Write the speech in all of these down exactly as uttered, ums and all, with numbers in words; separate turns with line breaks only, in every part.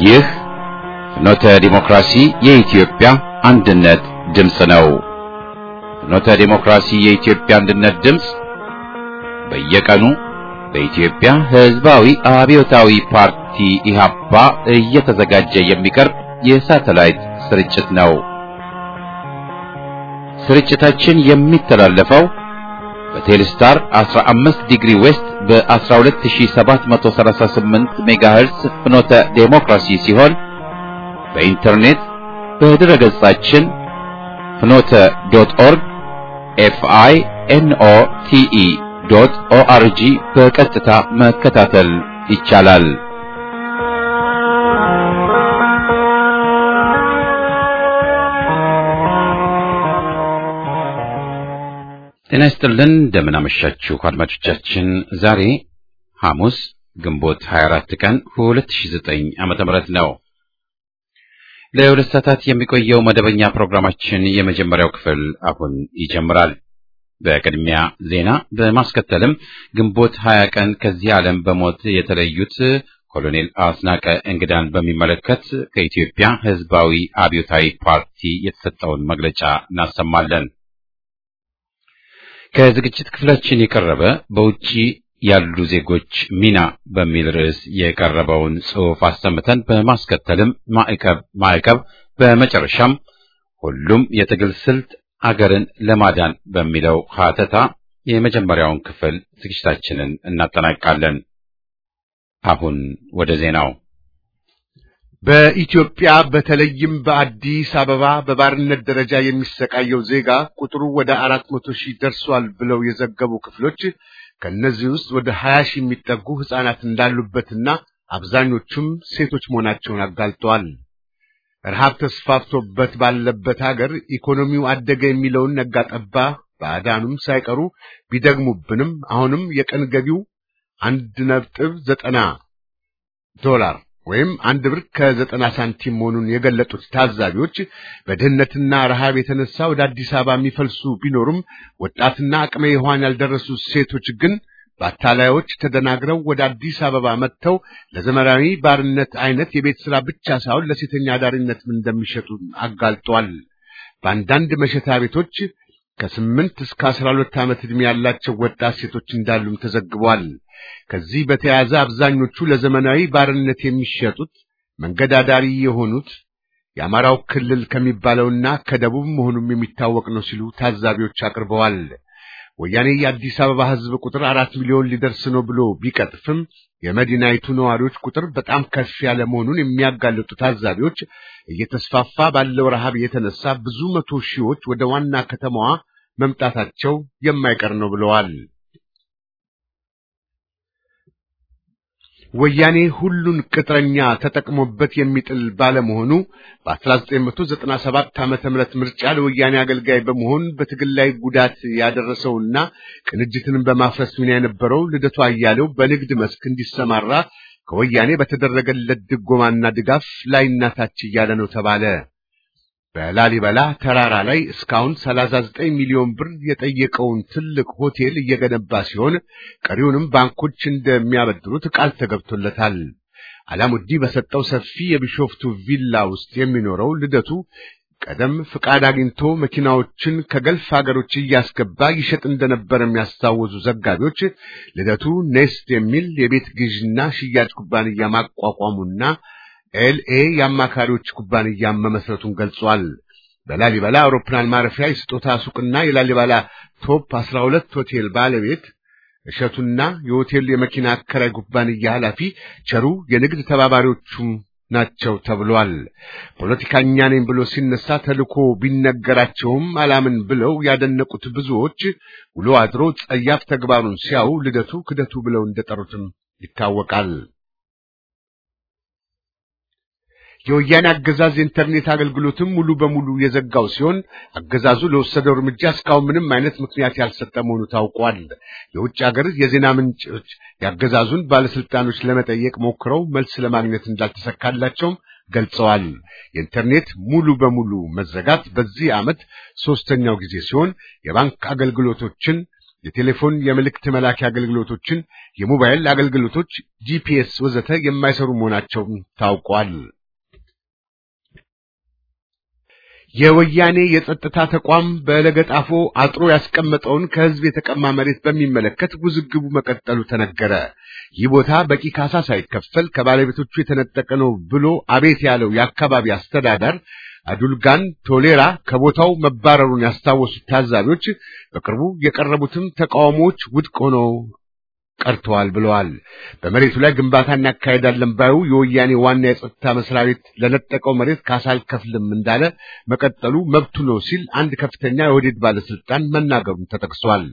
ይህ ፍኖተ ዲሞክራሲ የኢትዮጵያ አንድነት ድምፅ ነው። ፍኖተ ዲሞክራሲ የኢትዮጵያ አንድነት ድምፅ በየቀኑ በኢትዮጵያ ሕዝባዊ አብዮታዊ ፓርቲ ኢህአፓ እየተዘጋጀ የሚቀርብ የሳተላይት ስርጭት ነው። ስርጭታችን የሚተላለፈው በቴሌስታር አስራ አምስት ዲግሪ ዌስት በ12738 ሜጋሄርስ ፍኖተ ዴሞክራሲ ሲሆን በኢንተርኔት በድረ ገጻችን ፍኖተ ዶት ኦርግ ኤፍ አይ ኤን ኦ ቲ ኢ ዶት ኦ አር ጂ በቀጥታ መከታተል ይቻላል። ጤና ይስጥልን እንደምን አመሻችሁ አድማጮቻችን። ዛሬ ሐሙስ ግንቦት ሃያ አራት ቀን ሁለት ሺህ ዘጠኝ ዓመተ ምህረት ነው። ለሁለት ሰዓታት የሚቆየው መደበኛ ፕሮግራማችን የመጀመሪያው ክፍል አሁን ይጀምራል። በቅድሚያ ዜና፣ በማስከተልም ግንቦት ሃያ ቀን ከዚህ ዓለም በሞት የተለዩት ኮሎኔል አስናቀ እንግዳን በሚመለከት ከኢትዮጵያ ሕዝባዊ አብዮታዊ ፓርቲ የተሰጠውን መግለጫ እናሰማለን። ከዝግጅት ክፍላችን የቀረበ በውጪ ያሉ ዜጎች ሚና በሚል ርዕስ የቀረበውን ጽሑፍ አሰምተን በማስከተልም ማዕቀብ ማዕቀብ በመጨረሻም ሁሉም የትግል ስልት አገርን ለማዳን በሚለው ሀተታ የመጀመሪያውን ክፍል ዝግጅታችንን እናጠናቅቃለን። አሁን ወደ ዜናው።
በኢትዮጵያ በተለይም በአዲስ አበባ በባርነት ደረጃ የሚሰቃየው ዜጋ ቁጥሩ ወደ አራት መቶ ሺህ ደርሷል ብለው የዘገቡ ክፍሎች ከነዚህ ውስጥ ወደ ሀያ ሺህ የሚጠጉ ሕፃናት እንዳሉበትና አብዛኞቹም ሴቶች መሆናቸውን አጋልጠዋል። ረሃብ ተስፋፍቶበት ባለበት ሀገር ኢኮኖሚው አደገ የሚለውን ነጋጠባ ባዕዳኑም ሳይቀሩ ቢደግሙብንም አሁንም የቀን ገቢው አንድ ነጥብ ዘጠና ዶላር ወይም አንድ ብር ከዘጠና ሳንቲም መሆኑን የገለጡት ታዛቢዎች በድህነትና ረሃብ የተነሳ ወደ አዲስ አበባ የሚፈልሱ ቢኖሩም ወጣትና አቅመ ሔዋን ያልደረሱ ሴቶች ግን በአታላዮች ተደናግረው ወደ አዲስ አበባ መጥተው ለዘመናዊ ባርነት አይነት የቤት ሥራ ብቻ ሳይሆን ለሴተኛ አዳሪነት እንደሚሸጡ አጋልጧል። በአንዳንድ መሸታ ቤቶች ከስምንት እስከ አስራ ሁለት ዓመት ዕድሜ ያላቸው ወጣት ሴቶች እንዳሉም ተዘግቧል። ከዚህ በተያያዘ አብዛኞቹ ለዘመናዊ ባርነት የሚሸጡት መንገድ አዳሪ የሆኑት የአማራው ክልል ከሚባለውና ከደቡብ መሆኑም የሚታወቅ ነው ሲሉ ታዛቢዎች አቅርበዋል። ወያኔ የአዲስ አበባ ሕዝብ ቁጥር አራት ሚሊዮን ሊደርስ ነው ብሎ ቢቀጥፍም የመዲናይቱ ነዋሪዎች ቁጥር በጣም ከፍ ያለ መሆኑን የሚያጋልጡ ታዛቢዎች እየተስፋፋ ባለው ረሃብ የተነሳ ብዙ መቶ ሺዎች ወደ ዋና ከተማዋ መምጣታቸው የማይቀር ነው ብለዋል። ወያኔ ሁሉን ቅጥረኛ ተጠቅሞበት የሚጥል ባለመሆኑ በ1997 ዓመተ ምህረት ምርጫ ለወያኔ አገልጋይ በመሆን በትግል ላይ ጉዳት ያደረሰውና ቅንጅትን በማፍረስ ሚና የነበረው ልደቱ አያሌው በንግድ መስክ እንዲሰማራ ከወያኔ በተደረገለት ድጎማና ድጋፍ ላይና ታች እያለ ነው ተባለ። በላሊበላ ተራራ ላይ እስካሁን ሰላሳ ዘጠኝ ሚሊዮን ብር የጠየቀውን ትልቅ ሆቴል እየገነባ ሲሆን ቀሪውንም ባንኮች እንደሚያበድሩት ቃል ተገብቶለታል። አላሙዲ በሰጠው ሰፊ የቢሾፍቱ ቪላ ውስጥ የሚኖረው ልደቱ ቀደም ፍቃድ አግኝቶ መኪናዎችን ከገልፍ ሀገሮች እያስገባ ይሸጥ እንደነበር የሚያስታውሱ ዘጋቢዎች ልደቱ ኔስት የሚል የቤት ግዥና ሽያጭ ኩባንያ ማቋቋሙና ኤልኤ የአማካሪዎች ኩባንያ መመስረቱን ገልጿል። በላሊበላ አውሮፕላን ማረፊያ የስጦታ ሱቅና የላሊበላ ቶፕ አስራ ሁለት ሆቴል ባለቤት እሸቱና የሆቴል የመኪና አከራይ ኩባንያ ኃላፊ ቸሩ የንግድ ተባባሪዎቹ ናቸው ተብሏል። ፖለቲከኛ ነኝ ብሎ ሲነሳ ተልኮ ቢነገራቸውም አላምን ብለው ያደነቁት ብዙዎች ውሎ አድሮ ጸያፍ ተግባሩን ሲያዩ ልደቱ ክደቱ ብለው እንደጠሩትም ይታወቃል። የወያኔ አገዛዝ ኢንተርኔት አገልግሎትም ሙሉ በሙሉ የዘጋው ሲሆን አገዛዙ ለወሰደው እርምጃ እስካሁን ምንም አይነት ምክንያት ያልሰጠ መሆኑ ታውቋል። የውጭ ሀገር የዜና ምንጮች ያገዛዙን ባለስልጣኖች ለመጠየቅ ሞክረው መልስ ለማግኘት እንዳልተሳካላቸውም ገልጸዋል። የኢንተርኔት ሙሉ በሙሉ መዘጋት በዚህ ዓመት ሶስተኛው ጊዜ ሲሆን የባንክ አገልግሎቶችን የቴሌፎን የመልእክት መላኪያ አገልግሎቶችን፣ የሞባይል አገልግሎቶች፣ ጂፒኤስ ወዘተ የማይሰሩ መሆናቸው ታውቋል። የወያኔ የጸጥታ ተቋም በለገጣፎ አጥሮ ያስቀመጠውን ከህዝብ የተቀማ መሬት በሚመለከት ውዝግቡ መቀጠሉ ተነገረ። ይህ ቦታ በቂ ካሳ ሳይከፈል ከባለቤቶቹ የተነጠቀ ነው ብሎ አቤት ያለው የአካባቢ አስተዳደር አዱልጋን ቶሌራ ከቦታው መባረሩን ያስታወሱት ታዛቢዎች በቅርቡ የቀረቡትም ተቃውሞዎች ውድቅ ሆነው ቀርተዋል ብለዋል። በመሬቱ ላይ ግንባታ እናካሄዳለን ባዩ የወያኔ ዋና የጸጥታ መስሪያ ቤት ለነጠቀው መሬት ካሳ አልከፍልም እንዳለ መቀጠሉ መብቱ ነው ሲል አንድ ከፍተኛ የወዴድ ባለስልጣን መናገሩን ተጠቅሷል።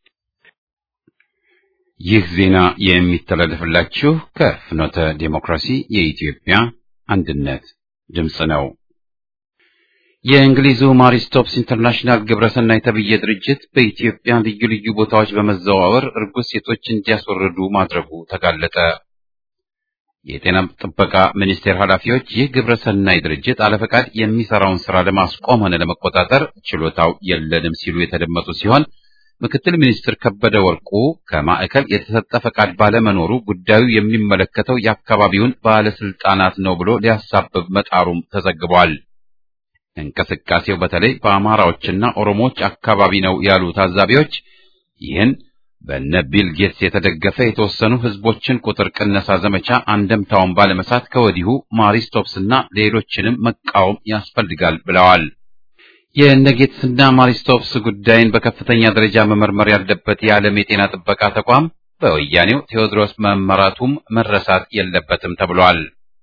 ይህ ዜና የሚተላለፍላችሁ ከፍኖተ ዲሞክራሲ የኢትዮጵያ አንድነት ድምጽ ነው። የእንግሊዙ ማሪስቶፕስ ኢንተርናሽናል ግብረሰናይ ተብዬ ድርጅት በኢትዮጵያ ልዩ ልዩ ቦታዎች በመዘዋወር እርጉዝ ሴቶች እንዲያስወርዱ ማድረጉ ተጋለጠ። የጤና ጥበቃ ሚኒስቴር ኃላፊዎች ይህ ግብረሰናይ ድርጅት አለፈቃድ የሚሰራውን ስራ ለማስቆም ሆነ ለመቆጣጠር ችሎታው የለንም ሲሉ የተደመጡ ሲሆን ምክትል ሚኒስትር ከበደ ወርቁ ከማዕከል የተሰጠ ፈቃድ ባለመኖሩ ጉዳዩ የሚመለከተው የአካባቢውን ባለስልጣናት ነው ብሎ ሊያሳብብ መጣሩም ተዘግቧል። እንቅስቃሴው በተለይ በአማራዎችና ኦሮሞዎች አካባቢ ነው ያሉ ታዛቢዎች ይህን በነ ቢል ጌትስ የተደገፈ የተወሰኑ ህዝቦችን ቁጥር ቅነሳ ዘመቻ አንደምታውን ባለመሳት ከወዲሁ ማሪስቶፕስና ሌሎችንም መቃወም ያስፈልጋል ብለዋል። የነ ጌትስና ማሪስቶፕስ ጉዳይን በከፍተኛ ደረጃ መመርመር ያለበት የዓለም የጤና ጥበቃ ተቋም በወያኔው ቴዎድሮስ መመራቱም መረሳት የለበትም ተብሏል።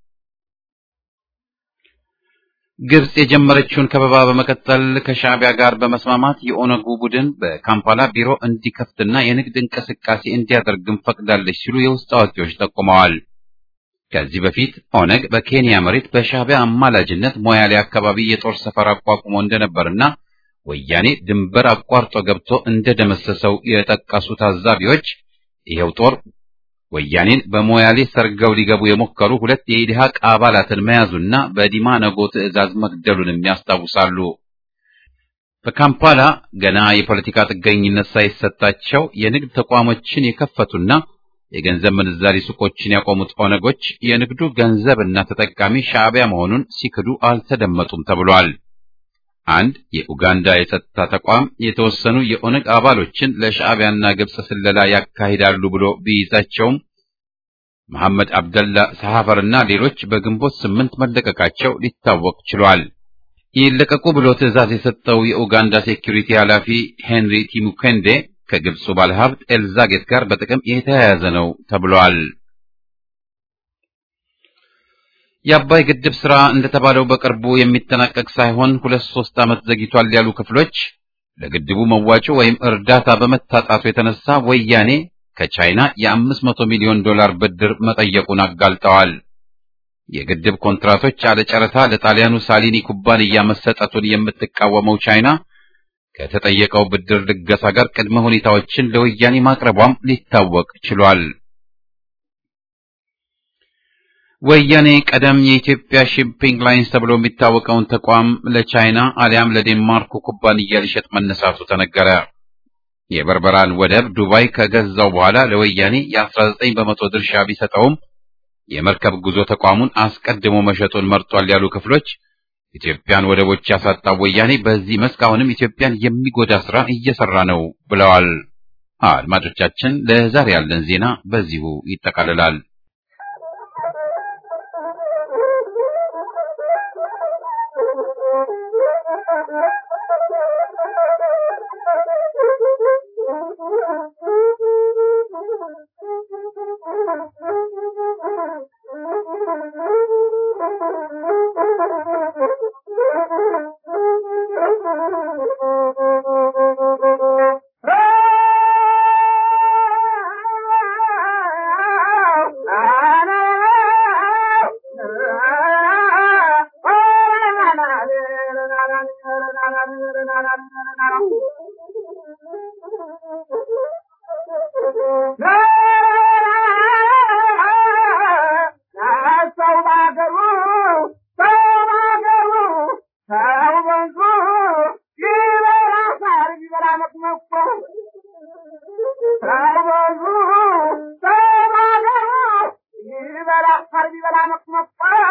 ግብጽ የጀመረችውን ከበባ በመቀጠል ከሻዕቢያ ጋር በመስማማት የኦነጉ ቡድን በካምፓላ ቢሮ እንዲከፍትና የንግድ እንቅስቃሴ እንዲያደርግም ፈቅዳለች ሲሉ የውስጥ አዋቂዎች ጠቁመዋል። ከዚህ በፊት ኦነግ በኬንያ መሬት በሻዕቢያ አማላጅነት ሞያሌ አካባቢ የጦር ሰፈር አቋቁሞ እንደነበርና ወያኔ ድንበር አቋርጦ ገብቶ እንደደመሰሰው የጠቀሱ ታዛቢዎች ይሄው ጦር ወያኔን በሞያሌ ሰርገው ሊገቡ የሞከሩ ሁለት የኢዲሃቅ አባላትን መያዙና በዲማ ነጎ ትዕዛዝ መግደሉንም ያስታውሳሉ። በካምፓላ ገና የፖለቲካ ጥገኝነት ሳይሰጣቸው የንግድ ተቋሞችን የከፈቱና የገንዘብ ምንዛሪ ሱቆችን ያቆሙት ኦነጎች የንግዱ ገንዘብና ተጠቃሚ ሻዕቢያ መሆኑን ሲክዱ አልተደመጡም ተብሏል። አንድ የኡጋንዳ የጸጥታ ተቋም የተወሰኑ የኦነግ አባሎችን ለሻዕቢያና ግብጽ ስለላ ያካሂዳሉ ብሎ ቢይዛቸውም መሐመድ አብደላ ሰሐፈርና ሌሎች በግንቦት ስምንት መለቀቃቸው ሊታወቅ ችሏል። ይለቀቁ ብሎ ትዕዛዝ የሰጠው የኡጋንዳ ሴኩሪቲ ኃላፊ ሄንሪ ቲሙኬንዴ ከግብጹ ባለሀብት ኤልዛጌት ጋር በጥቅም የተያያዘ ነው ተብሏል። የአባይ ግድብ ስራ እንደተባለው በቅርቡ የሚጠናቀቅ ሳይሆን ሁለት ሶስት ዓመት ዘግይቷል ያሉ ክፍሎች ለግድቡ መዋጮ ወይም እርዳታ በመታጣቱ የተነሳ ወያኔ ከቻይና የአምስት መቶ ሚሊዮን ዶላር ብድር መጠየቁን አጋልጠዋል። የግድብ ኮንትራቶች አለ ጨረታ ለጣሊያኑ ሳሊኒ ኩባንያ መሰጠቱን የምትቃወመው ቻይና ከተጠየቀው ብድር ልገሳ ጋር ቅድመ ሁኔታዎችን ለወያኔ ማቅረቧም ሊታወቅ ችሏል። ወያኔ ቀደም የኢትዮጵያ ሺፒንግ ላይንስ ተብሎ የሚታወቀውን ተቋም ለቻይና አሊያም ለዴንማርክ ኩባንያ ሊሸጥ መነሳቱ ተነገረ። የበርበራን ወደብ ዱባይ ከገዛው በኋላ ለወያኔ የአስራ ዘጠኝ በመቶ ድርሻ ቢሰጠውም የመርከብ ጉዞ ተቋሙን አስቀድሞ መሸጡን መርጧል ያሉ ክፍሎች ኢትዮጵያን ወደቦች ያሳጣው ወያኔ በዚህ መስክ አሁንም ኢትዮጵያን የሚጎዳ ስራ እየሰራ ነው ብለዋል። አድማጮቻችን፣ ለዛሬ ያለን ዜና በዚሁ ይጠቃልላል።
አፋር ቢበላ መቅመቅ